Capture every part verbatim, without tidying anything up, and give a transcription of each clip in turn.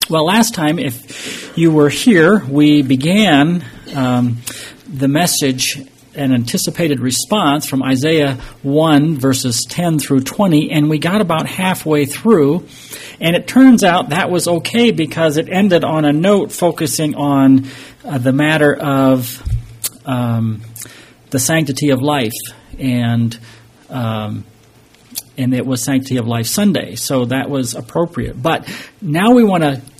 Well, last time, if you were here, we began um, the message, an anticipated response from Isaiah one, verses ten through twenty, and we got about halfway through, and it turns out that was okay because it ended on a note focusing on uh, the matter of um, the sanctity of life, and um, and it was Sanctity of Life Sunday, so that was appropriate. But now we want to,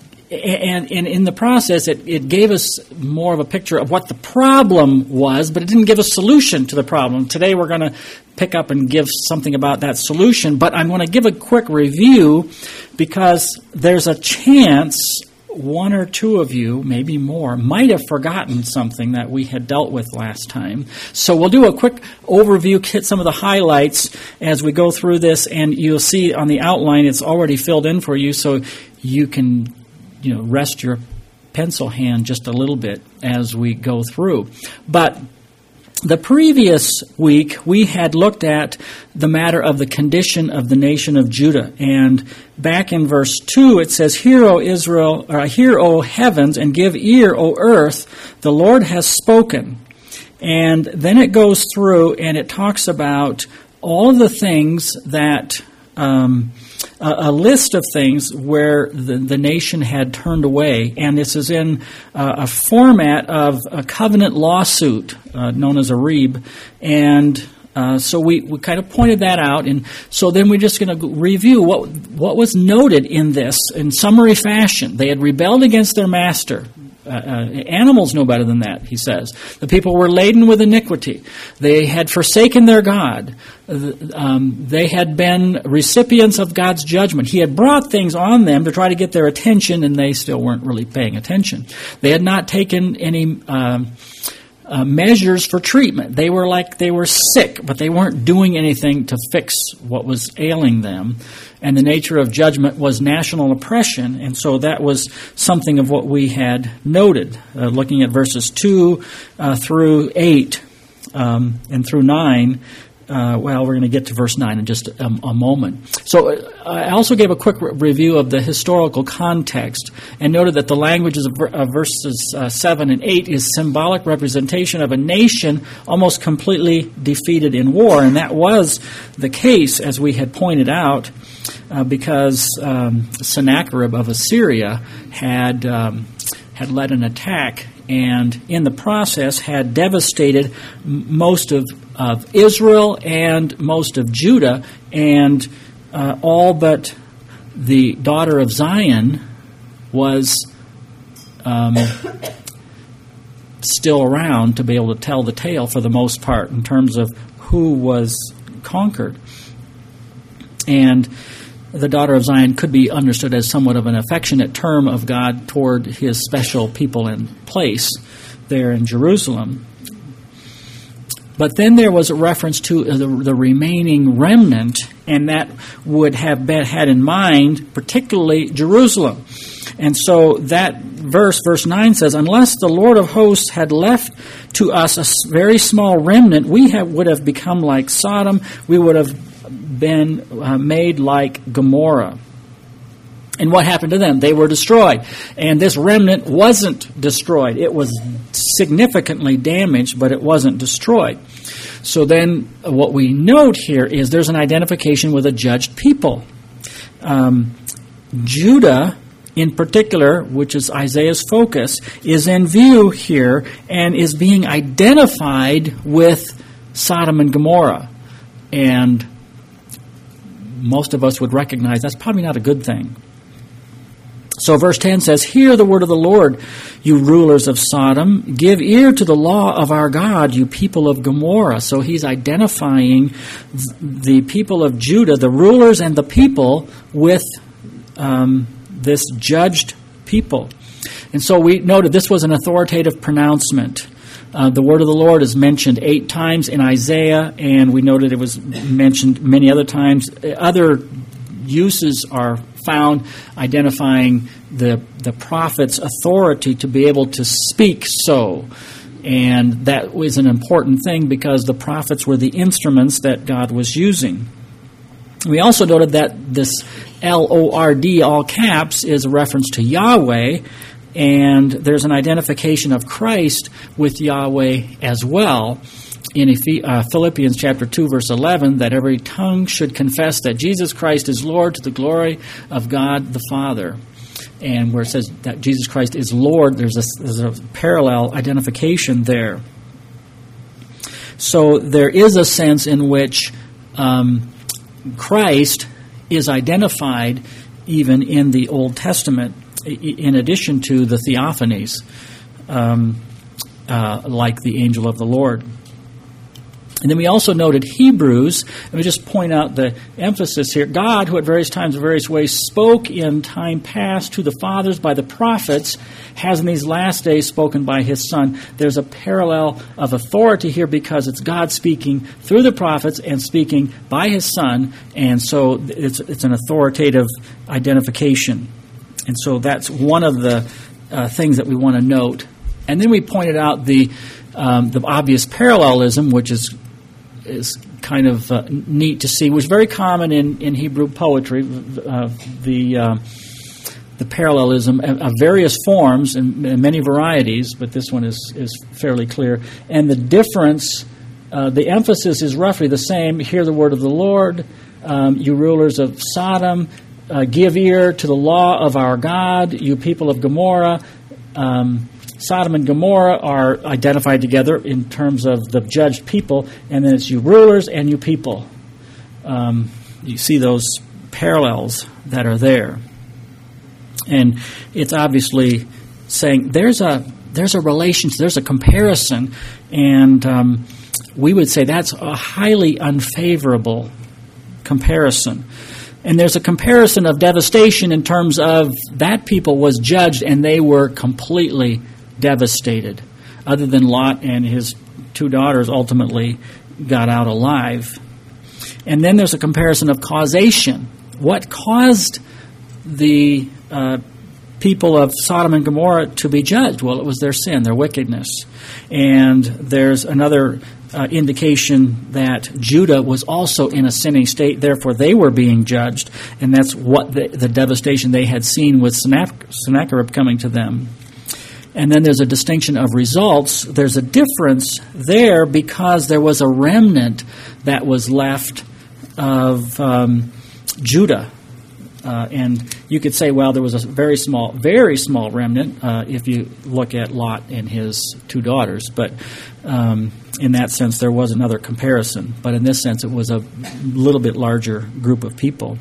and, and in the process, it, it gave us more of a picture of what the problem was, but it didn't give a solution to the problem. Today we're going to pick up and give something about that solution, but I'm going to give a quick review because there's a chance one or two of you, maybe more, might have forgotten something that we had dealt with last time. So we'll do a quick overview, hit some of the highlights as we go through this, and you'll see on the outline it's already filled in for you, so you can, you know, rest your pencil hand just a little bit as we go through. But the previous week, we had looked at the matter of the condition of the nation of Judah. And back in verse two, it says, Hear, O Israel, or hear, O heavens, and give ear, O earth, the Lord has spoken. And then it goes through and it talks about all of the things that, um, a, a list of things where the, the nation had turned away. And this is in uh, a format of a covenant lawsuit uh, known as a reeb. And uh, so we, we kind of pointed that out. And so then we're just going to review what what was noted in this in summary fashion. They had rebelled against their master. Uh, uh, animals know better than that, he says. The people were laden with iniquity. They had forsaken their God. Uh, um, they had been recipients of God's judgment. He had brought things on them to try to get their attention, and they still weren't really paying attention. They had not taken any um, uh, measures for treatment. They were like they were sick, but they weren't doing anything to fix what was ailing them. And the nature of judgment was national oppression, and so that was something of what we had noted, uh, looking at verses two uh, through eight um, and through nine. Uh, well, we're going to get to verse nine in just a, a moment. So uh, I also gave a quick re- review of the historical context and noted that the languages of, ver- of verses uh, seven and eight is symbolic representation of a nation almost completely defeated in war, and that was the case, as we had pointed out, Uh, because um, Sennacherib of Assyria had um, had led an attack, and in the process had devastated m- most of, of Israel and most of Judah, and uh, all but the daughter of Zion was um, still around to be able to tell the tale for the most part in terms of who was conquered. And the daughter of Zion could be understood as somewhat of an affectionate term of God toward his special people and place there in Jerusalem. But then there was a reference to the, the remaining remnant, and that would have been had in mind particularly Jerusalem. And so that verse, verse nine says, Unless the Lord of hosts had left to us a very small remnant, we have, would have become like Sodom. We would have been uh, made like Gomorrah. And what happened to them? They were destroyed. And this remnant wasn't destroyed. It was significantly damaged, but it wasn't destroyed. So then what we note here is there's an identification with a judged people. Um, Judah, in particular, which is Isaiah's focus, is in view here and is being identified with Sodom and Gomorrah. And most of us would recognize that's probably not a good thing. So verse ten says, Hear the word of the Lord, you rulers of Sodom. Give ear to the law of our God, you people of Gomorrah. So he's identifying the people of Judah, the rulers and the people, with um, this judged people. And so we noted this was an authoritative pronouncement. Uh, the word of the Lord is mentioned eight times in Isaiah, and we noted it was mentioned many other times. Other uses are found identifying the the prophet's authority to be able to speak so. And that was an important thing because the prophets were the instruments that God was using. We also noted that this L O R D, all caps, is a reference to Yahweh, and there's an identification of Christ with Yahweh as well in Philippians chapter two, verse eleven, that every tongue should confess that Jesus Christ is Lord to the glory of God the Father. And where it says that Jesus Christ is Lord, there's a, there's a parallel identification there. So there is a sense in which um, Christ is identified even in the Old Testament, in addition to the theophanies, um, uh, like the angel of the Lord. And then we also noted Hebrews. Let me just point out the emphasis here. God, who at various times in various ways spoke in time past to the fathers by the prophets, has in these last days spoken by his Son. There's a parallel of authority here because it's God speaking through the prophets and speaking by his Son, and so it's it's an authoritative identification. And so that's one of the uh, things that we want to note. And then we pointed out the um, the obvious parallelism, which is is kind of uh, neat to see. It was very common in, in Hebrew poetry, uh, the uh, the parallelism of, of various forms and, and many varieties, but this one is, is fairly clear. And the difference, uh, the emphasis is roughly the same. Hear the word of the Lord, um, you rulers of Sodom, uh, give ear to the law of our God, you people of Gomorrah. Um, Sodom and Gomorrah are identified together in terms of the judged people, and then it's you rulers and you people. Um, you see those parallels that are there. And it's obviously saying there's a there's a relationship, there's a comparison, and um, we would say that's a highly unfavorable comparison. And there's a comparison of devastation in terms of that people was judged and they were completely devastated, other than Lot and his two daughters ultimately got out alive. And then there's a comparison of causation. What caused the uh, people of Sodom and Gomorrah to be judged? Well, it was their sin, their wickedness. And there's another uh, indication that Judah was also in a sinning state, therefore they were being judged, and that's what the, the devastation they had seen with Sennacherib coming to them. And then there's a distinction of results. There's a difference there because there was a remnant that was left of um, Judah. Uh, and you could say, well, there was a very small, very small remnant uh, if you look at Lot and his two daughters. But um, in that sense, there was another comparison. But in this sense, it was a little bit larger group of people.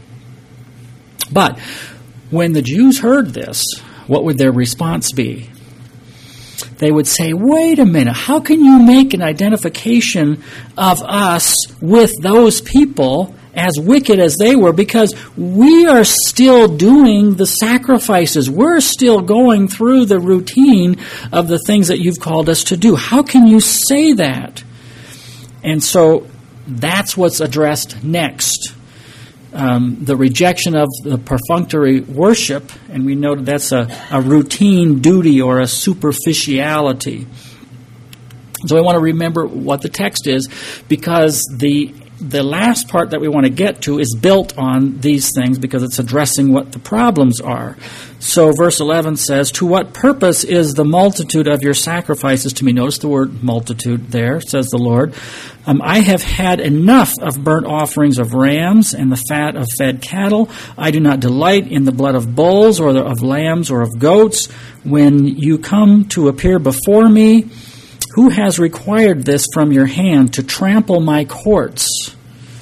But when the Jews heard this, what would their response be? They would say, wait a minute, how can you make an identification of us with those people as wicked as they were? Because we are still doing the sacrifices. We're still going through the routine of the things that you've called us to do. How can you say that? And so that's what's addressed next. Um, the rejection of the perfunctory worship, and we know that that's a, a routine duty or a superficiality. So I want to remember what the text is, because the the last part that we want to get to is built on these things because it's addressing what the problems are. So verse eleven says, to what purpose is the multitude of your sacrifices to me? Notice the word multitude there, says the Lord. Um, I have had enough of burnt offerings of rams and the fat of fed cattle. I do not delight in the blood of bulls or the, of lambs or of goats. When you come to appear before me, who has required this from your hand to trample my courts?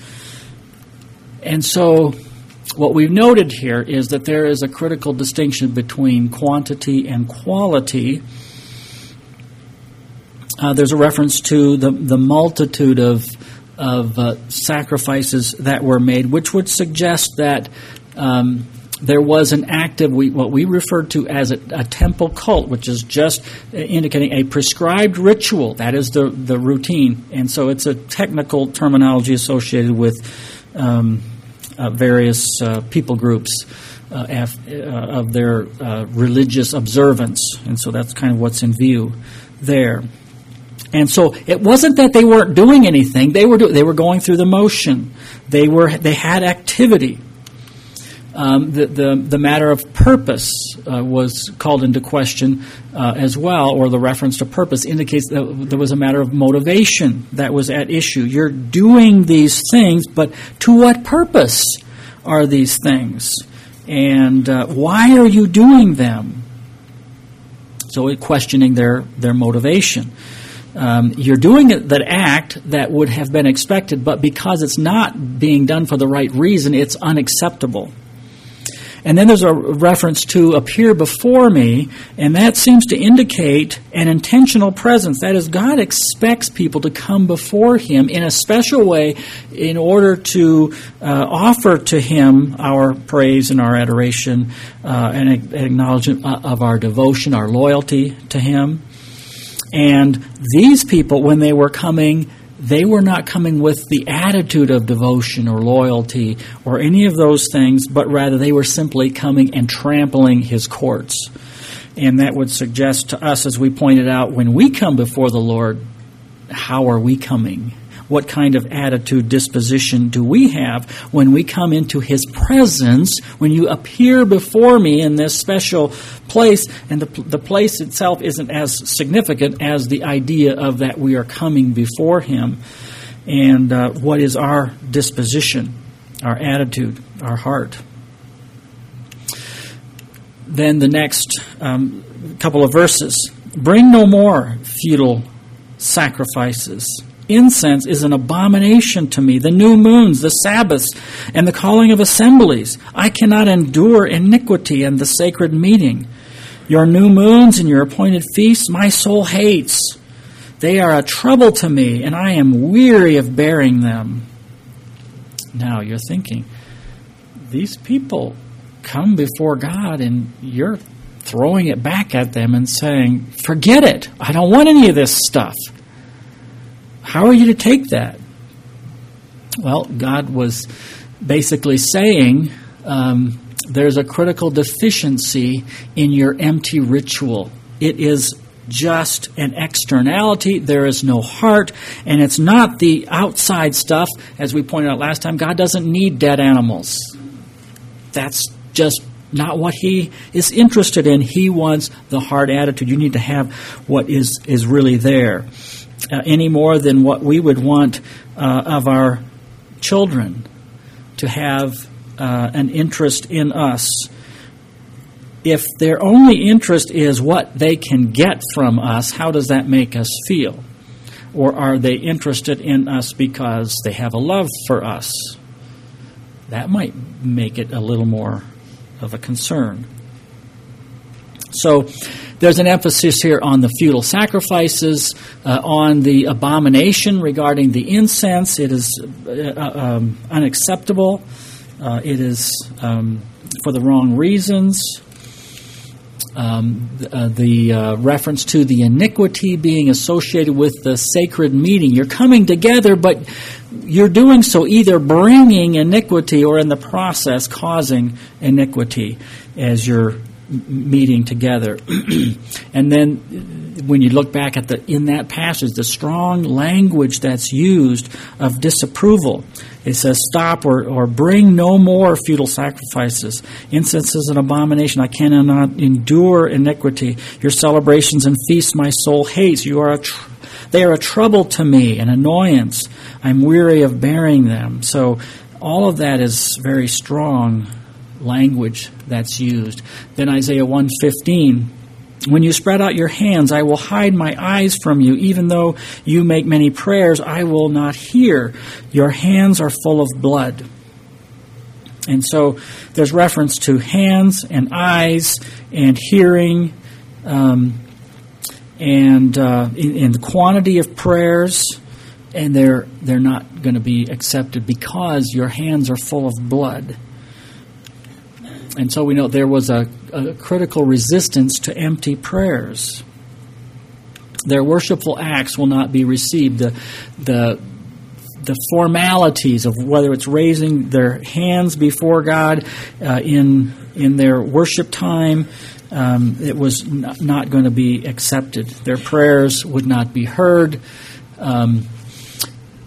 And so what we've noted here is that there is a critical distinction between quantity and quality. Uh, there's a reference to the, the multitude of, of uh, sacrifices that were made, which would suggest that um, there was an active, we, what we refer to as a, a temple cult, which is just indicating a prescribed ritual. That is the, the routine. And so it's a technical terminology associated with um, uh, various uh, people groups uh, af, uh, of their uh, religious observance. And so that's kind of what's in view there. And so it wasn't that they weren't doing anything. They were do, they were going through the motion. They were they had activity. Um, the, the the matter of purpose uh, was called into question uh, as well, or the reference to purpose indicates that there was a matter of motivation that was at issue. You're doing these things, but to what purpose are these things? And uh, why are you doing them? So we're questioning their, their motivation. Um, you're doing that act that would have been expected, but because it's not being done for the right reason, it's unacceptable. And then there's a reference to appear before me, and that seems to indicate an intentional presence. That is, God expects people to come before Him in a special way in order to uh, offer to Him our praise and our adoration uh, and acknowledgement of our devotion, our loyalty to Him. And these people, when they were coming, they were not coming with the attitude of devotion or loyalty or any of those things, but rather they were simply coming and trampling His courts. And that would suggest to us, as we pointed out, when we come before the Lord, how are we coming? What kind of attitude, disposition do we have when we come into His presence, when you appear before me in this special place, and the, the place itself isn't as significant as the idea of that we are coming before Him. And uh, what is our disposition, our attitude, our heart? Then the next um, couple of verses. Bring no more futile sacrifices. Incense is an abomination to me. The new moons, the Sabbaths, and the calling of assemblies. I cannot endure iniquity and the sacred meeting. Your new moons and your appointed feasts, my soul hates. They are a trouble to me, and I am weary of bearing them. Now you're thinking, these people come before God, and you're throwing it back at them and saying, forget it. I don't want any of this stuff. How are you to take that? Well, God was basically saying um, there's a critical deficiency in your empty ritual. It is just an externality. There is no heart, and it's not the outside stuff. As we pointed out last time, God doesn't need dead animals. That's just not what He is interested in. He wants the heart attitude. You need to have what is, is really there. Uh, any more than what we would want uh, of our children to have uh, an interest in us. If their only interest is what they can get from us, how does that make us feel? Or are they interested in us because they have a love for us? That might make it a little more of a concern. So there's an emphasis here on the futile sacrifices, uh, on the abomination regarding the incense. It is uh, um, unacceptable. Uh, it is um, for the wrong reasons. Um, uh, the uh, reference to the iniquity being associated with the sacred meeting. You're coming together, but you're doing so either bringing iniquity or in the process causing iniquity as you're meeting together. And then when you look back at the in that passage, the strong language that's used of disapproval, it says, stop or, or bring no more futile sacrifices. Incense is an abomination. I cannot endure iniquity. Your celebrations and feasts my soul hates. You are a tr- they are a trouble to me, an annoyance. I'm weary of bearing them. So all of that is very strong language that's used. Then Isaiah one fifteen, when you spread out your hands, I will hide my eyes from you. Even though you make many prayers, I will not hear. Your hands are full of blood. And so there's reference to hands and eyes and hearing um, and uh, in, in the quantity of prayers, and they're they're not going to be accepted because your hands are full of blood. And so we know there was a, a critical resistance to empty prayers. Their worshipful acts will not be received. The, the, the formalities of whether it's raising their hands before God uh, in, in their worship time, um, it was n- not going to be accepted. Their prayers would not be heard. Um,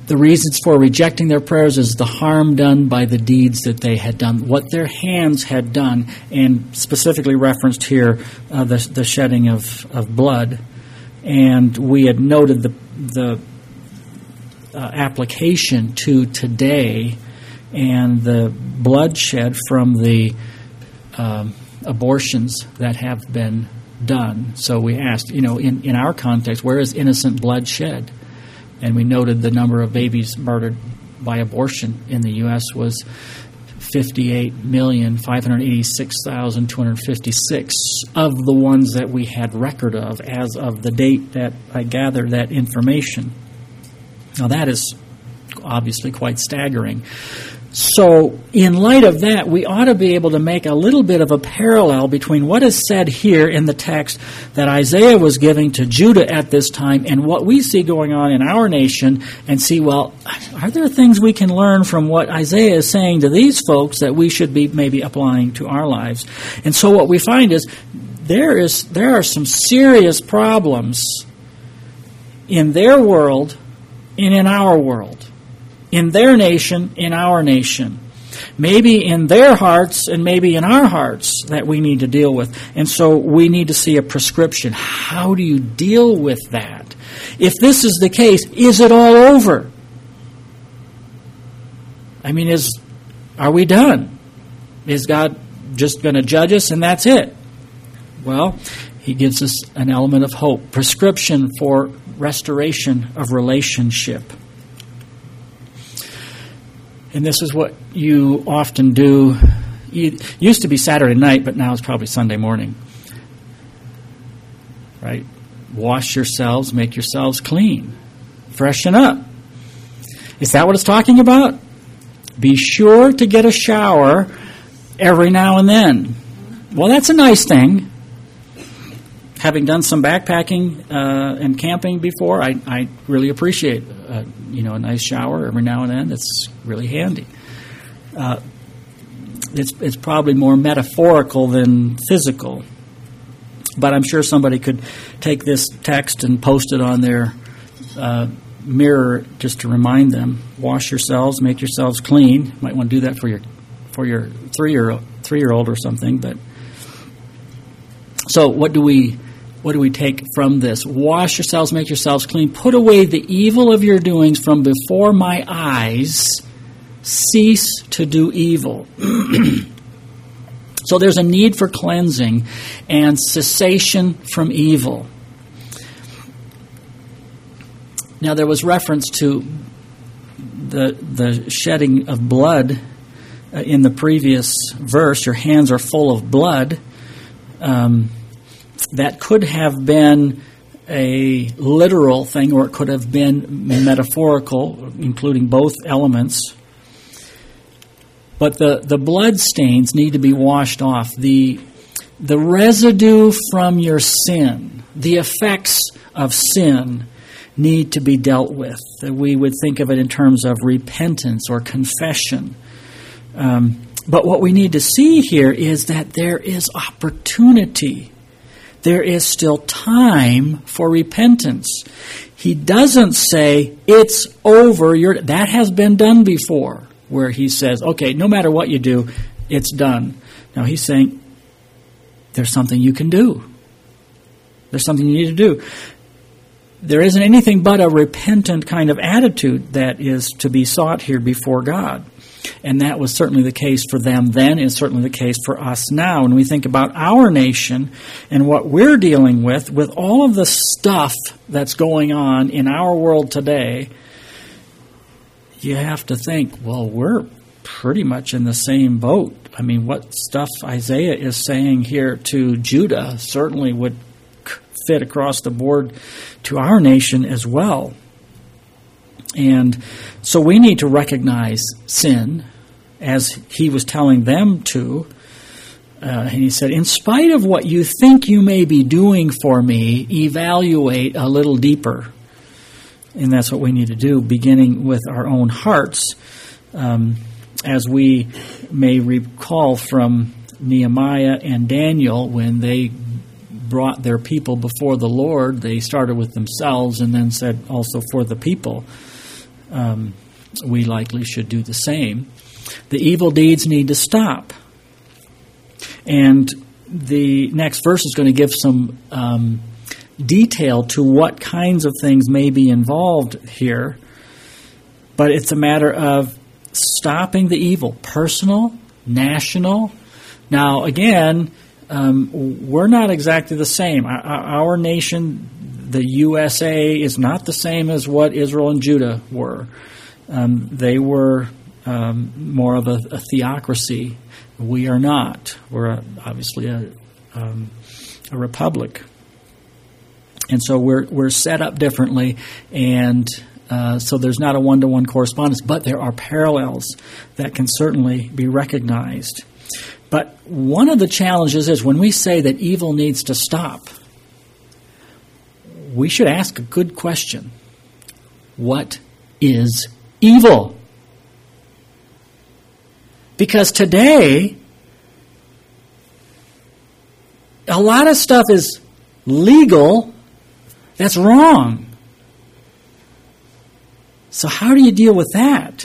The reasons for rejecting their prayers is the harm done by the deeds that they had done, what their hands had done, and specifically referenced here uh, the, the shedding of, of blood. And we had noted the, the uh, application to today and the bloodshed from the um, abortions that have been done. So we asked, you know, in, in our context, where is innocent blood shed? And we noted the number of babies murdered by abortion in the U S was fifty-eight million, five hundred eighty-six thousand, two hundred fifty-six of the ones that we had record of as of the date that I gathered that information. Now that is obviously quite staggering. So in light of that, we ought to be able to make a little bit of a parallel between what is said here in the text that Isaiah was giving to Judah at this time and what we see going on in our nation, and see, well, are there things we can learn from what Isaiah is saying to these folks that we should be maybe applying to our lives? And so what we find is there is there are some serious problems in their world and in our world. In their nation, in our nation. Maybe in their hearts and maybe in our hearts that we need to deal with. And so we need to see a prescription. How do you deal with that? If this is the case, is it all over? I mean, is are we done? Is God just going to judge us and that's it? Well, he gives us an element of hope. Prescription for restoration of relationship. And this is what you often do. It used to be Saturday night, but now it's probably Sunday morning. Right? Wash yourselves, make yourselves clean. Freshen up. Is that what it's talking about? Be sure to get a shower every now and then. Well, that's a nice thing. Having done some backpacking uh, and camping before, I, I really appreciate uh, you know a nice shower every now and then. It's really handy. Uh, it's it's probably more metaphorical than physical, but I'm sure somebody could take this text and post it on their uh, mirror just to remind them. Wash yourselves, make yourselves clean. You might want to do that for your for your three year three year old or something. But so what do we? What do we take from this? Wash yourselves, make yourselves clean. Put away the evil of your doings from before my eyes. Cease to do evil. So there's a need for cleansing and cessation from evil. Now there was reference to the the shedding of blood uh, in the previous verse. Your hands are full of blood. Um, That could have been a literal thing, or it could have been metaphorical, including both elements. But the, the blood stains need to be washed off. The, the residue from your sin, the effects of sin, need to be dealt with. We would think of it in terms of repentance or confession. Um, but what we need to see here is that there is opportunity. There is still time for repentance. He doesn't say, it's over. You're, that has been done before, where he says, okay, no matter what you do, it's done. Now he's saying, there's something you can do. There's something you need to do. There isn't anything but a repentant kind of attitude that is to be sought here before God. And that was certainly the case for them then, and certainly the case for us now. When we think about our nation and what we're dealing with, with all of the stuff that's going on in our world today, you have to think, well, we're pretty much in the same boat. I mean, what stuff Isaiah is saying here to Judah certainly would fit across the board to our nation as well. And so we need to recognize sin, as he was telling them to. Uh, and he said, in spite of what you think you may be doing for me, evaluate a little deeper. And that's what we need to do, beginning with our own hearts. Um, as we may recall from Nehemiah and Daniel, when they brought their people before the Lord, they started with themselves and then said also for the people. um, we likely should do the same. The evil deeds need to stop. And the next verse is going to give some um, detail to what kinds of things may be involved here. But it's a matter of stopping the evil, personal, national. Now, again, um, we're not exactly the same. Our, our nation, the U S A, is not the same as what Israel and Judah were. Um, they were um, more of a, a theocracy. We are not. We're a, obviously a, um, a republic. And so we're we're set up differently, and uh, so there's not a one-to-one correspondence, but there are parallels that can certainly be recognized. But one of the challenges is when we say that evil needs to stop, we should ask a good question. What is evil? Because today, a lot of stuff is legal that's wrong. So how do you deal with that?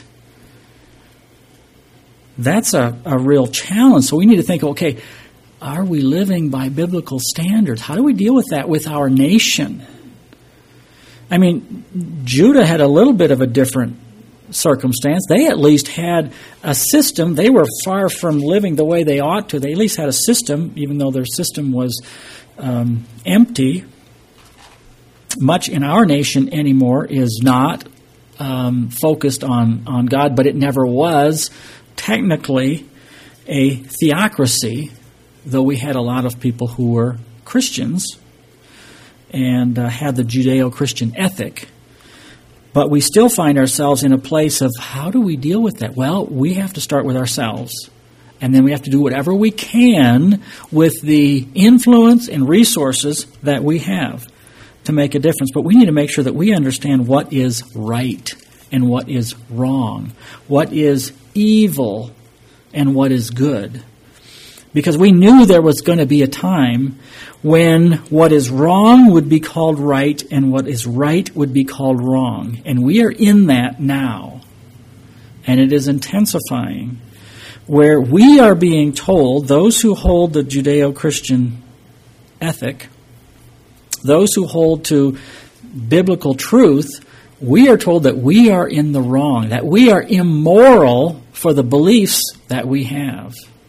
That's a, a real challenge. So we need to think, okay, are we living by biblical standards? How do we deal with that with our nation? I mean, Judah had a little bit of a different circumstance. They at least had a system. They were far from living the way they ought to. They at least had a system, even though their system was um, empty. Much in our nation anymore is not um, focused on, on God, but it never was technically a theocracy, though we had a lot of people who were Christians and uh, had the Judeo-Christian ethic. But we still find ourselves in a place of how do we deal with that? Well, we have to start with ourselves. And then we have to do whatever we can with the influence and resources that we have to make a difference. But we need to make sure that we understand what is right and what is wrong, what is evil and what is good. Because we knew there was going to be a time when what is wrong would be called right and what is right would be called wrong. And we are in that now. And it is intensifying. Where we are being told, those who hold the Judeo-Christian ethic, those who hold to biblical truth, we are told that we are in the wrong, that we are immoral for the beliefs that we have.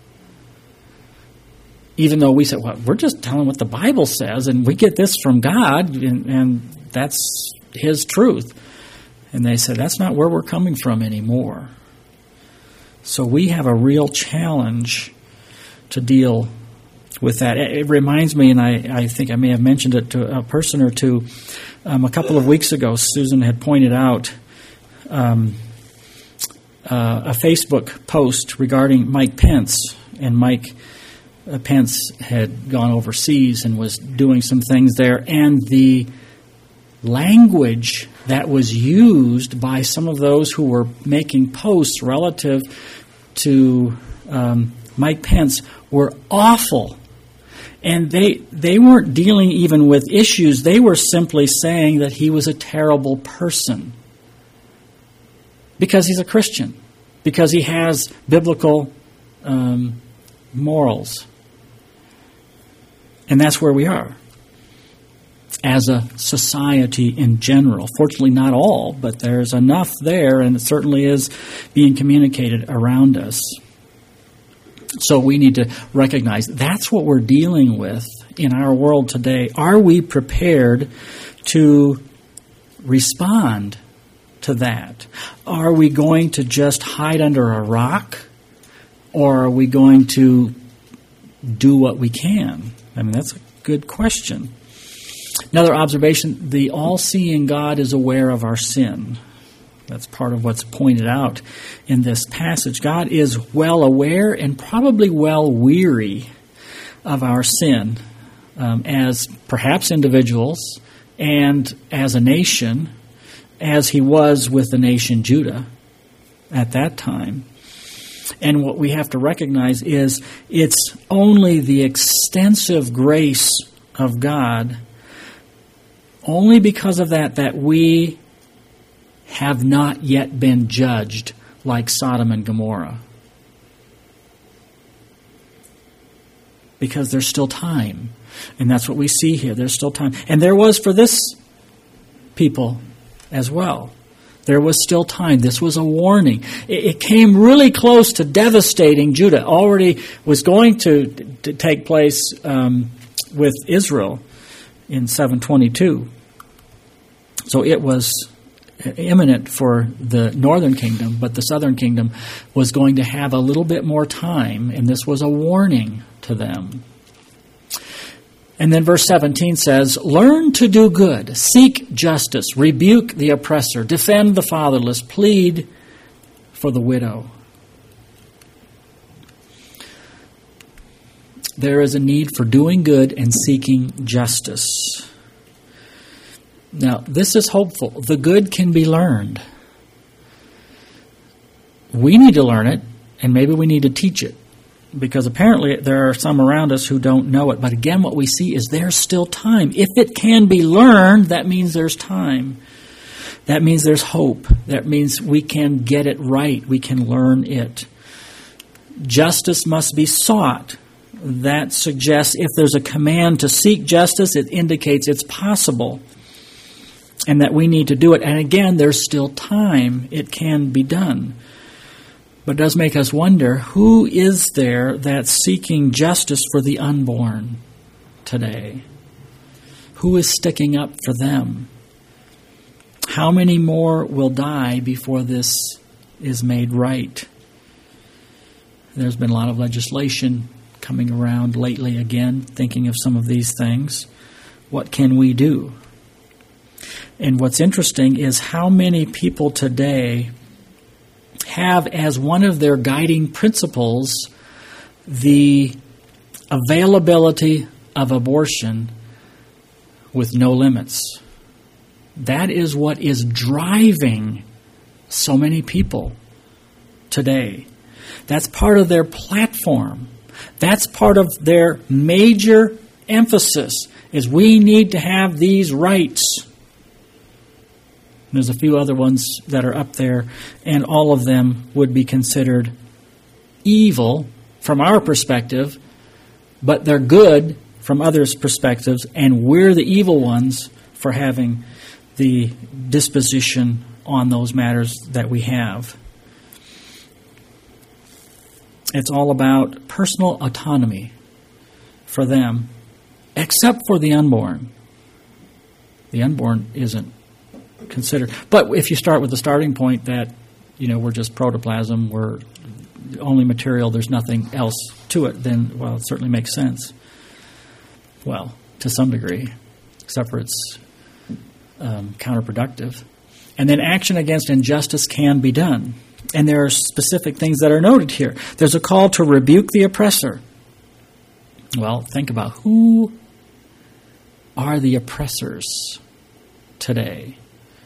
Even though we say, well, we're just telling what the Bible says, and we get this from God, and, and that's His truth. And they say, that's not where we're coming from anymore. So we have a real challenge to deal with that. It reminds me, and I, I think I may have mentioned it to a person or two, um, a couple of weeks ago, Susan had pointed out um, uh, a Facebook post regarding Mike Pence. And Mike uh, Pence had gone overseas and was doing some things there. And the language that was used by some of those who were making posts relative to um, Mike Pence were awful. And they they weren't dealing even with issues. They were simply saying that he was a terrible person because he's a Christian, because he has biblical um, morals. And that's where we are as a society in general. Fortunately, not all, but there's enough there, and it certainly is being communicated around us. So we need to recognize that's what we're dealing with in our world today. Are we prepared to respond to that? Are we going to just hide under a rock, or are we going to do what we can? I mean, that's a good question. Another observation, the all-seeing God is aware of our sin. That's part of what's pointed out in this passage. God is well aware and probably well weary of our sin um, as perhaps individuals and as a nation, as he was with the nation Judah at that time. And what we have to recognize is it's only the extensive grace of God, only because of that, that we have not yet been judged like Sodom and Gomorrah. Because there's still time. And that's what we see here. There's still time. And there was for this people as well. There was still time. This was a warning. It, it came really close to devastating Judah. Already was going to, to take place um, with Israel in seven twenty-two. So it was imminent for the northern kingdom, but the southern kingdom was going to have a little bit more time, and this was a warning to them. And then verse seventeen says, learn to do good, seek justice, rebuke the oppressor, defend the fatherless, plead for the widow. There is a need for doing good and seeking justice. Now, this is hopeful. The good can be learned. We need to learn it, and maybe we need to teach it. Because apparently there are some around us who don't know it. But again, what we see is there's still time. If it can be learned, that means there's time. That means there's hope. That means we can get it right. We can learn it. Justice must be sought. That suggests if there's a command to seek justice, it indicates it's possible. And that we need to do it. And again, there's still time. It can be done. But it does make us wonder, who is there that's seeking justice for the unborn today? Who is sticking up for them? How many more will die before this is made right? There's been a lot of legislation coming around lately again, thinking of some of these things. What can we do? And what's interesting is how many people today have as one of their guiding principles the availability of abortion with no limits. That is what is driving so many people today. That's part of their platform. That's part of their major emphasis, is we need to have these rights. There's a few other ones that are up there, and all of them would be considered evil from our perspective, but they're good from others' perspectives, and we're the evil ones for having the disposition on those matters that we have. It's all about personal autonomy for them, except for the unborn. The unborn isn't considered. But if you start with the starting point that, you know, we're just protoplasm, we're only material, there's nothing else to it, then, well, it certainly makes sense. Well, to some degree, except for it's um, counterproductive. And then action against injustice can be done. And there are specific things that are noted here. There's a call to rebuke the oppressor. Well, think about who are the oppressors today.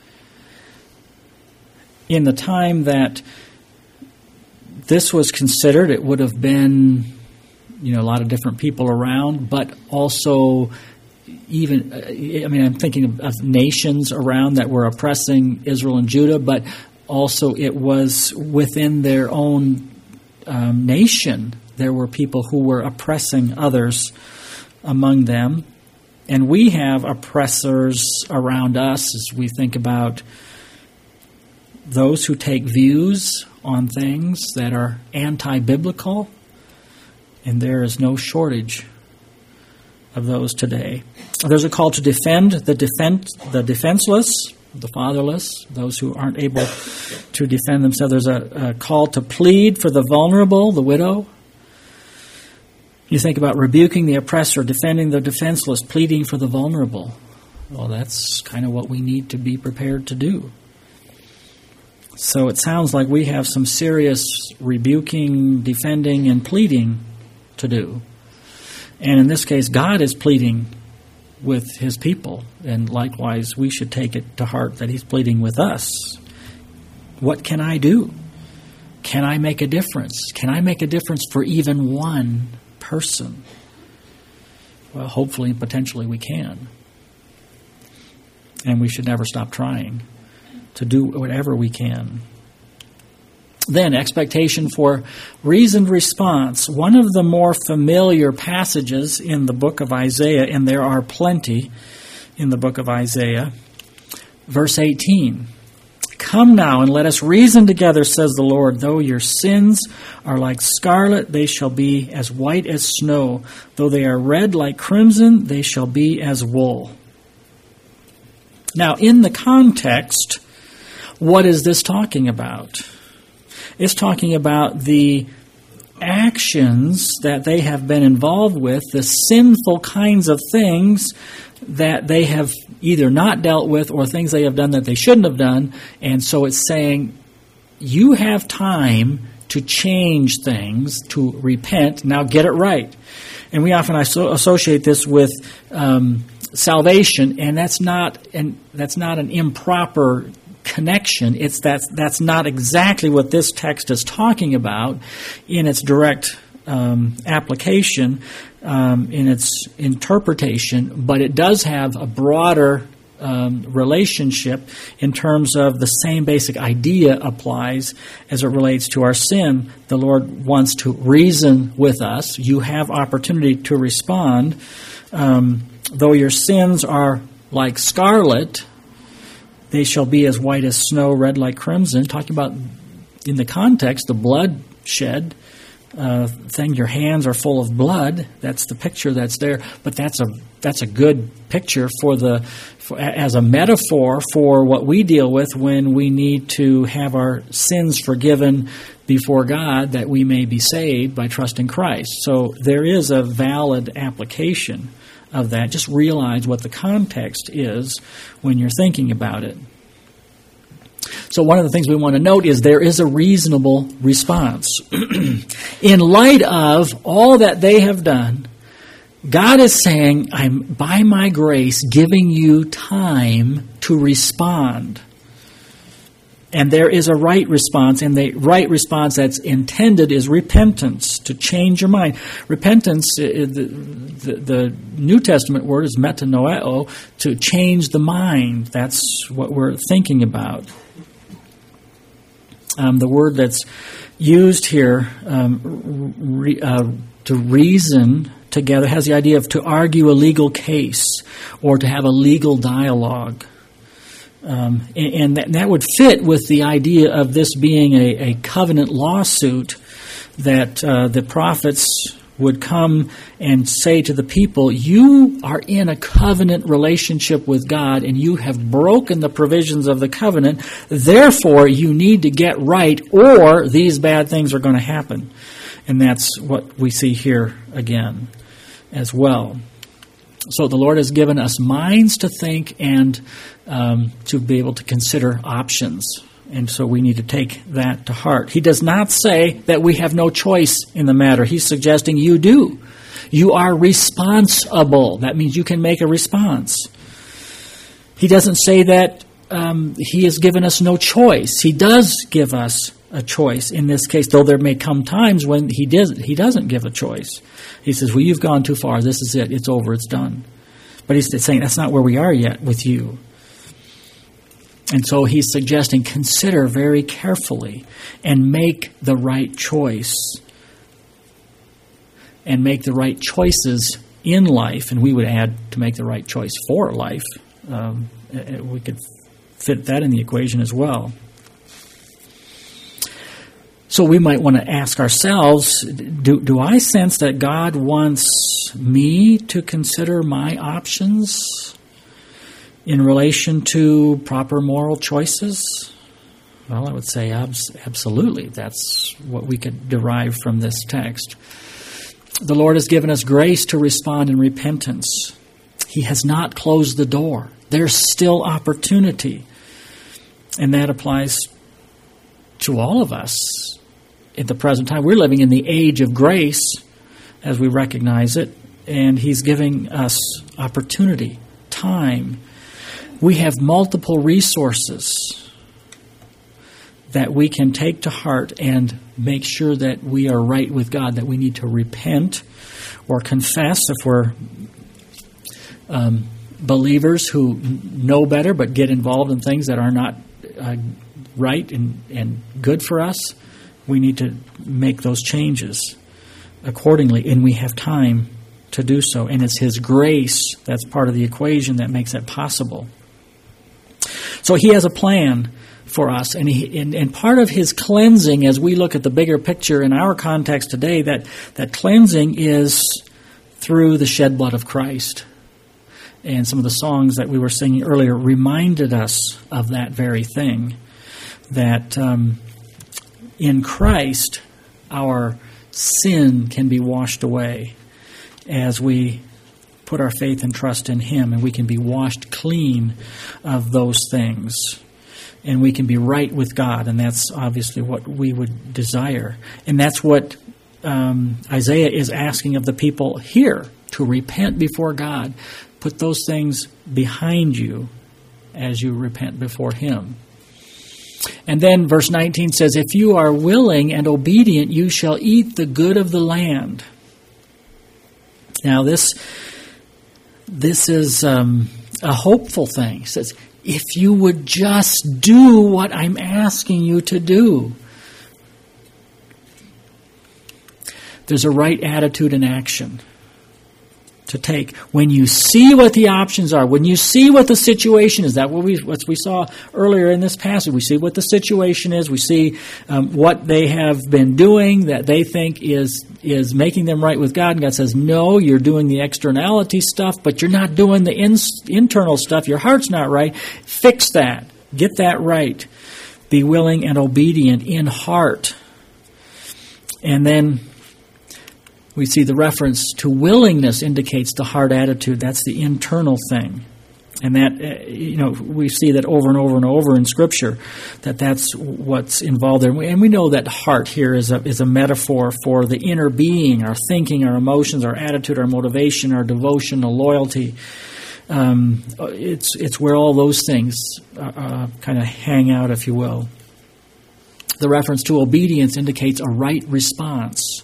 In the time that this was considered, it would have been, you know, a lot of different people around, but also even, I mean, I'm thinking of, of nations around that were oppressing Israel and Judah, but also it was within their own um, nation. There were people who were oppressing others among them. And we have oppressors around us as we think about those who take views on things that are anti-biblical, and there is no shortage of those today. There's a call to defend the defense, the defenseless, the fatherless, those who aren't able to defend themselves. There's a, a call to plead for the vulnerable, the widow. You think about rebuking the oppressor, defending the defenseless, pleading for the vulnerable. Well, that's kind of what we need to be prepared to do. So it sounds like we have some serious rebuking, defending, and pleading to do. And in this case, God is pleading with his people. And likewise, we should take it to heart that he's pleading with us. What can I do? Can I make a difference? Can I make a difference for even one person? Well, hopefully and potentially we can. And we should never stop trying. to do whatever we can. Then, expectation for reasoned response. One of the more familiar passages in the book of Isaiah, and there are plenty in the book of Isaiah, verse eighteen. Come now and let us reason together, says the Lord. Though your sins are like scarlet, they shall be as white as snow. Though they are red like crimson, they shall be as wool. Now, in the context, what is this talking about? It's talking about the actions that they have been involved with, the sinful kinds of things that they have either not dealt with or things they have done that they shouldn't have done. And so it's saying, you have time to change things, to repent. Now get it right. And we often associate this with um, salvation, and that's not an, that's not an improper connection. It's that's that's not exactly what this text is talking about in its direct um, application, um, in its interpretation, but it does have a broader um, relationship in terms of the same basic idea applies as it relates to our sin. The Lord wants to reason with us. You have opportunity to respond. Um, though your sins are like scarlet, they shall be as white as snow, red like crimson. Talking about, in the context, the bloodshed uh, thing. Your hands are full of blood. That's the picture that's there. But that's a that's a good picture for the for, as a metaphor for what we deal with when we need to have our sins forgiven before God, that we may be saved by trusting Christ. So there is a valid application of that. Just realize what the context is when you're thinking about it. So one of the things we want to note is there is a reasonable response. In light of all that they have done, God is saying, I'm by my grace giving you time to respond. And there is a right response, and the right response that's intended is repentance, to change your mind. Repentance, the, the, the New Testament word is metanoeo, to change the mind. That's what we're thinking about. Um, the word that's used here, um, re, uh, to reason together, has the idea of to argue a legal case or to have a legal dialogue. Um, and and that, that would fit with the idea of this being a, a covenant lawsuit, that uh, the prophets would come and say to the people, you are in a covenant relationship with God and you have broken the provisions of the covenant, therefore you need to get right or these bad things are going to happen. And that's what we see here again as well. So the Lord has given us minds to think and um, to be able to consider options. And so we need to take that to heart. He does not say that we have no choice in the matter. He's suggesting you do. You are responsible. That means you can make a response. He doesn't say that um, He has given us no choice. He does give us a choice in this case, though there may come times when he does, he doesn't give a choice. He says, well, you've gone too far. This is it. It's over. It's done. But he's saying that's not where we are yet with you. And so he's suggesting consider very carefully and make the right choice. And make the right choices in life. And we would add to make the right choice for life. Um, we could fit that in the equation as well. So we might want to ask ourselves, do, do I sense that God wants me to consider my options in relation to proper moral choices? Well, I would say abs- absolutely. That's what we could derive from this text. The Lord has given us grace to respond in repentance. He has not closed the door. There's still opportunity. And that applies to all of us. At the present time, we're living in the age of grace as we recognize it, and He's giving us opportunity, time. We have multiple resources that we can take to heart and make sure that we are right with God, that we need to repent or confess if we're um, believers who know better but get involved in things that are not uh, right and, and good for us, we need to make those changes accordingly, and we have time to do so. And it's His grace that's part of the equation that makes that possible. So He has a plan for us, and, he, and and part of His cleansing, as we look at the bigger picture in our context today, that, that cleansing is through the shed blood of Christ. And some of the songs that we were singing earlier reminded us of that very thing, that um, in Christ our sin can be washed away as we put our faith and trust in Him, and we can be washed clean of those things. And we can be right with God, and that's obviously what we would desire. And that's what um, Isaiah is asking of the people here, to repent before God. Put those things behind you as you repent before Him. And then verse nineteen says, if you are willing and obedient, you shall eat the good of the land. Now this, this is um, a hopeful thing. It says, if you would just do what I'm asking you to do. There's a right attitude and action to take. When you see what the options are, when you see what the situation is, that what we what we saw earlier in this passage, we see what the situation is, we see um, what they have been doing that they think is is making them right with God, and God says, no, you're doing the externality stuff, but you're not doing the in, internal stuff. Your heart's not right. Fix that. Get that right. Be willing and obedient in heart. And then we see the reference to willingness indicates the heart attitude. That's the internal thing. And that, uh, you know, we see that over and over and over in Scripture, that that's what's involved there. And we know that heart here is a, is a metaphor for the inner being, our thinking, our emotions, our attitude, our motivation, our devotion, our loyalty. Um, it's, it's where all those things uh, uh, kind of hang out, if you will. The reference to obedience indicates a right response.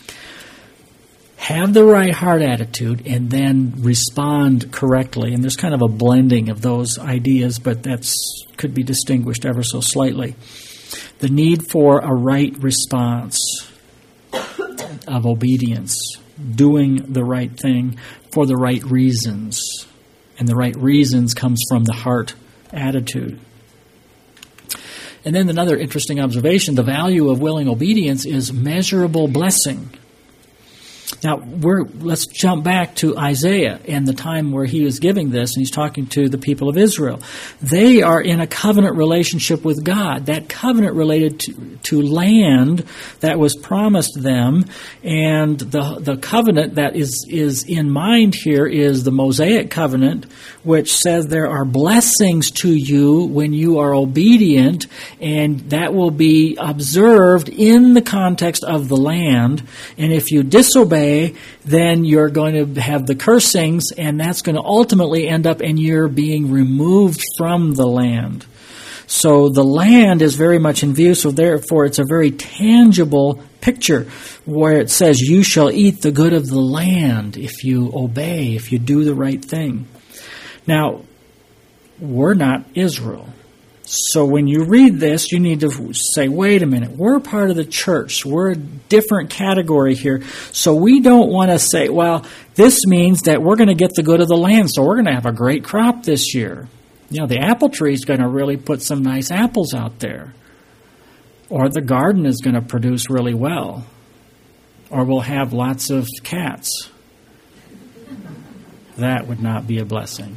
Have the right heart attitude and then respond correctly. And there's kind of a blending of those ideas, but that's could be distinguished ever so slightly. The need for a right response of obedience, doing the right thing for the right reasons. And the right reasons comes from the heart attitude. And then another interesting observation, the value of willing obedience is measurable blessing. Now, we're, let's jump back to Isaiah and the time where he was giving this, and he's talking to the people of Israel. They are in a covenant relationship with God. That covenant related to, to land that was promised them, and the the covenant that is, is in mind here is the Mosaic covenant, which says there are blessings to you when you are obedient, and that will be observed in the context of the land. And if you disobey, then you're going to have the cursings, and that's going to ultimately end up in your being removed from the land. So the land is very much in view, so therefore it's a very tangible picture where it says, you shall eat the good of the land if you obey, if you do the right thing. Now, we're not Israel. So when you read this, you need to say, wait a minute, we're part of the church. We're a different category here. So we don't want to say, well, this means that we're going to get the good of the land, so we're going to have a great crop this year. You know, the apple tree is going to really put some nice apples out there. Or the garden is going to produce really well. Or we'll have lots of cats. That would not be a blessing.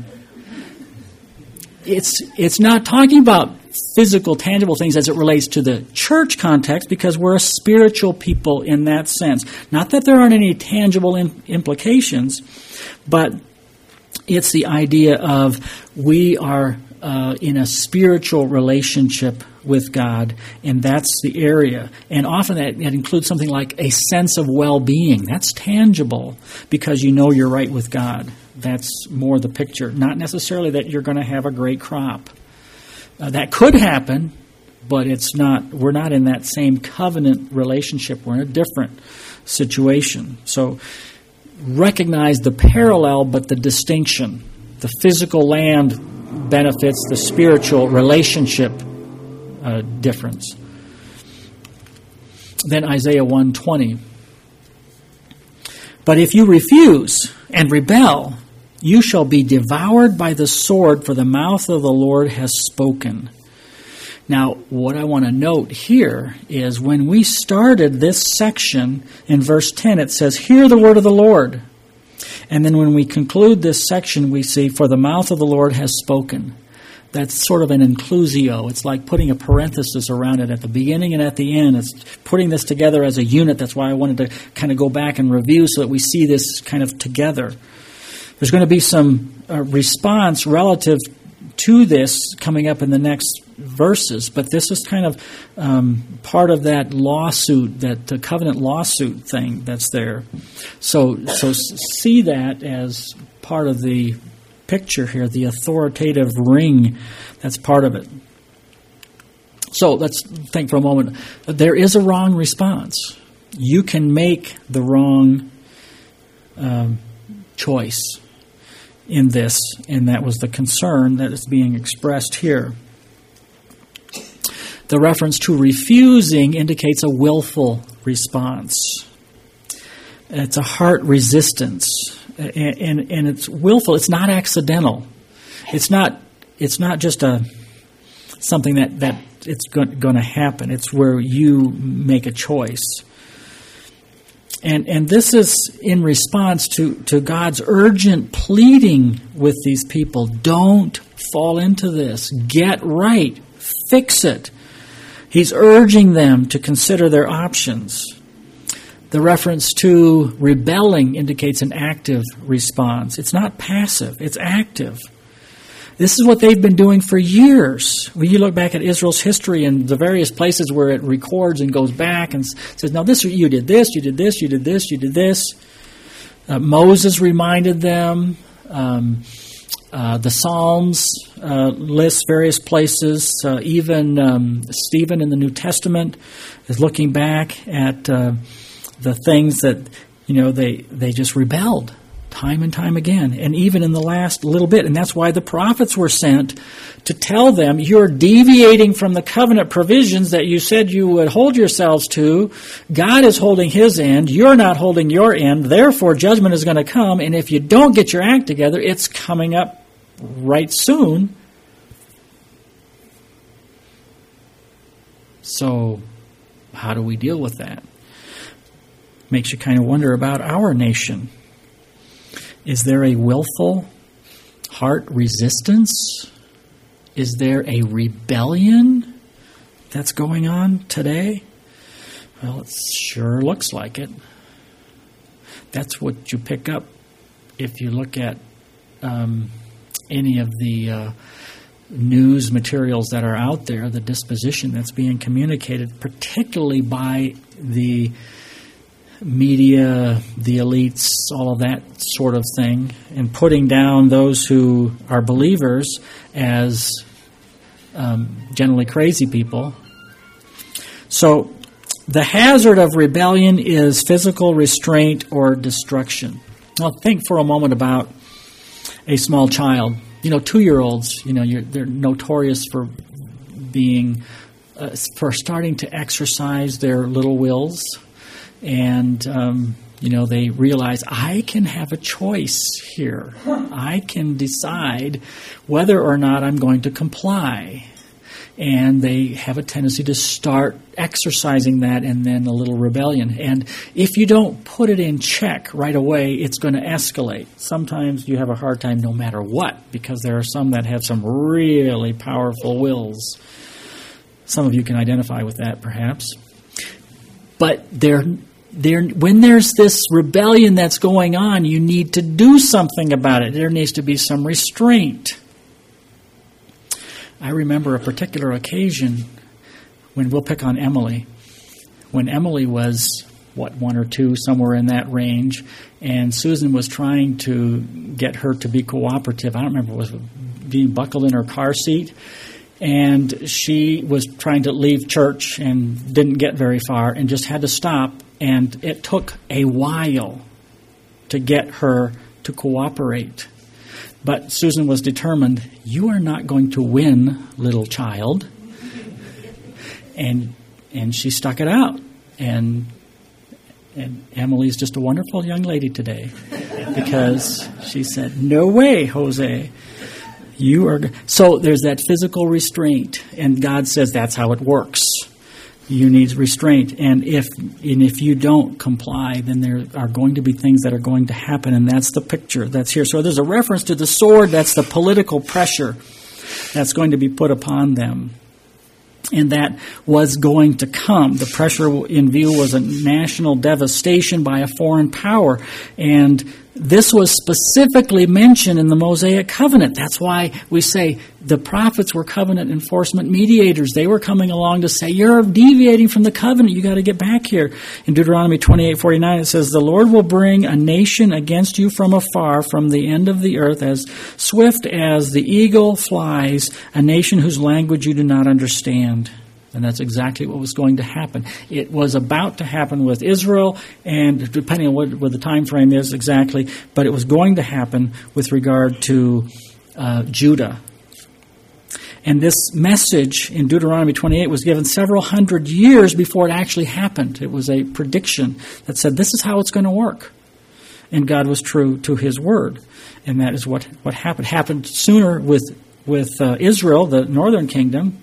It's it's not talking about physical, tangible things as it relates to the church context, because we're a spiritual people in that sense. Not that there aren't any tangible im- implications, but it's the idea of we are uh, in a spiritual relationship with God, and that's the area. And often that, that includes something like a sense of well-being. That's tangible because you know you're right with God. That's more the picture. Not necessarily that you're going to have a great crop. Uh, that could happen, but it's not. We're not in that same covenant relationship. We're in a different situation. So recognize the parallel, but the distinction. The physical land benefits the spiritual relationship uh, difference. Then Isaiah one twenty. But if you refuse and rebel, you shall be devoured by the sword, for the mouth of the Lord has spoken. Now, what I want to note here is when we started this section in verse ten, it says, hear the word of the Lord. And then when we conclude this section, we see, for the mouth of the Lord has spoken. That's sort of an inclusio. It's like putting a parenthesis around it at the beginning and at the end. It's putting this together as a unit. That's why I wanted to kind of go back and review so that we see this kind of together. There's going to be some uh, response relative to this coming up in the next verses, but this is kind of um, part of that lawsuit, that uh, covenant lawsuit thing that's there. So, so see that as part of the picture here, the authoritative ring, that's part of it. So let's think for a moment. There is a wrong response. You can make the wrong um, choice in this, and that was the concern that is being expressed here. The reference to refusing indicates a willful response. It's a heart resistance. And, and, and it's willful. It's not accidental. It's not. It's not just a something that, that it's going, going to happen. It's where you make a choice. And and this is in response to, to God's urgent pleading with these people. Don't fall into this. Get right. Fix it. He's urging them to consider their options. The reference to rebelling indicates an active response. It's not passive, it's active. This is what they've been doing for years. When you look back at Israel's history and the various places where it records and goes back and says, now this, you did this, you did this, you did this, you did this. Uh, Moses reminded them. Um, uh, the Psalms uh, lists various places. Uh, even um, Stephen in the New Testament is looking back at Uh, the things that, you know, they, they just rebelled time and time again, and even in the last little bit. And that's why the prophets were sent to tell them, you're deviating from the covenant provisions that you said you would hold yourselves to. God is holding his end. You're not holding your end. Therefore, judgment is going to come. And if you don't get your act together, it's coming up right soon. So how do we deal with that? Makes you kind of wonder about our nation. Is there a willful heart resistance? Is there a rebellion that's going on today? Well, it sure looks like it. That's what you pick up if you look at um, any of the uh, news materials that are out there, the disposition that's being communicated, particularly by the media, the elites, all of that sort of thing, and putting down those who are believers as um, generally crazy people. So the hazard of rebellion is physical restraint or destruction. Now think for a moment about a small child. You know, two-year-olds, you know, you're, they're notorious for being, uh, for starting to exercise their little wills. And, um, you know, they realize, I can have a choice here. I can decide whether or not I'm going to comply. And they have a tendency to start exercising that, and then a little rebellion. And if you don't put it in check right away, it's going to escalate. Sometimes you have a hard time no matter what, because there are some that have some really powerful wills. Some of you can identify with that, perhaps. But they're There, when there's this rebellion that's going on, you need to do something about it. There needs to be some restraint. I remember a particular occasion when, we'll pick on Emily, when Emily was, what, one or two, somewhere in that range, and Susan was trying to get her to be cooperative. I don't remember, was being buckled in her car seat. And she was trying to leave church and didn't get very far and just had to stop. And it took a while to get her to cooperate. But Susan was determined, you are not going to win, little child. And and she stuck it out. And and Emily's just a wonderful young lady today because she said, "No way, Jose. You are." G-. So there's that physical restraint, and God says that's how it works. You need restraint, and if and if you don't comply, then there are going to be things that are going to happen, and that's the picture that's here. So there's a reference to the sword. That's the political pressure that's going to be put upon them. And that was going to come. The pressure in view was a national devastation by a foreign power. And this was specifically mentioned in the Mosaic covenant. That's why we say the prophets were covenant enforcement mediators. They were coming along to say, you're deviating from the covenant. You got to get back here. In Deuteronomy twenty-eight forty-nine, it says, the Lord will bring a nation against you from afar, from the end of the earth, as swift as the eagle flies, a nation whose language you do not understand. And that's exactly what was going to happen. It was about to happen with Israel, and depending on what, what the time frame is exactly, but it was going to happen with regard to uh, Judah. And this message in Deuteronomy twenty-eight was given several hundred years before it actually happened. It was a prediction that said, this is how it's going to work. And God was true to his word. And that is what, what happened. Happened sooner with, with uh, Israel, the northern kingdom.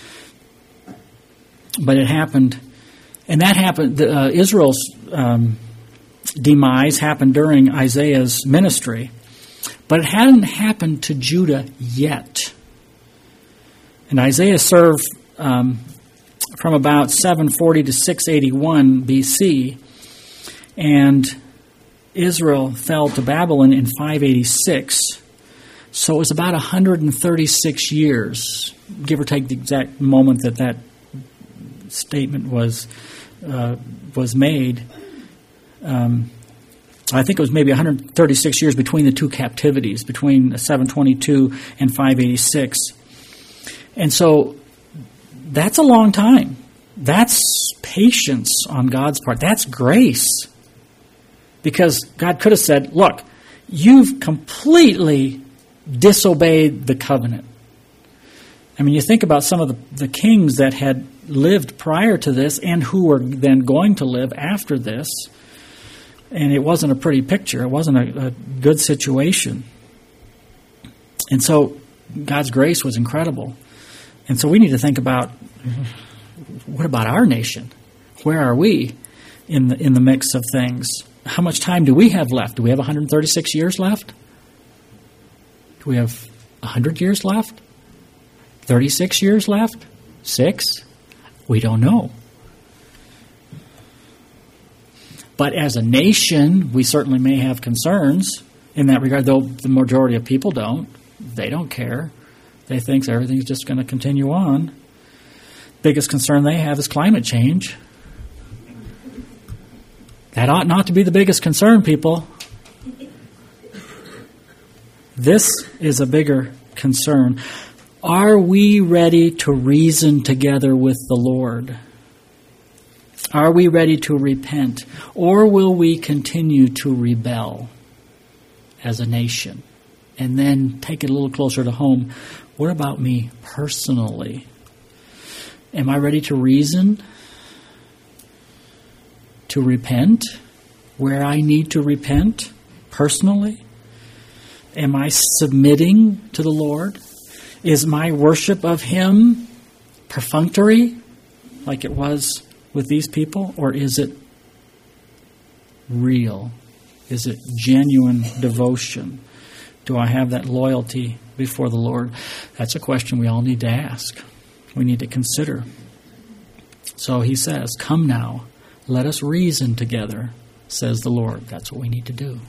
But it happened, and that happened, uh, Israel's um, demise happened during Isaiah's ministry, but it hadn't happened to Judah yet. And Isaiah served um, from about seven forty to six eighty-one B C, and Israel fell to Babylon in five eighty-six. So it was about one hundred thirty-six years, give or take the exact moment that that statement was uh, was made. Um, I think it was maybe one hundred thirty-six years between the two captivities, between seven twenty-two and five eighty-six. And so that's a long time. That's patience on God's part. That's grace. Because God could have said, look, you've completely disobeyed the covenant. I mean, you think about some of the, the kings that had lived prior to this and who were then going to live after this. And it wasn't a pretty picture. It wasn't a, a good situation. And so God's grace was incredible. And so we need to think about, what about our nation? Where are we in the, in the mix of things? How much time do we have left? Do we have one hundred thirty-six years left? Do we have one hundred years left? thirty-six years left? Six? We don't know. But as a nation, we certainly may have concerns in that regard, though the majority of people don't. They don't care. They think everything's just going to continue on. Biggest concern they have is climate change. That ought not to be the biggest concern, people. This is a bigger concern. Are we ready to reason together with the Lord? Are we ready to repent? Or will we continue to rebel as a nation? And then take it a little closer to home. What about me personally? Am I ready to reason? To repent? Where I need to repent personally? Am I submitting to the Lord? Is my worship of Him perfunctory, like it was with these people? Or is it real? Is it genuine devotion? Do I have that loyalty before the Lord? That's a question we all need to ask. We need to consider. So he says, come now, let us reason together, says the Lord. That's what we need to do.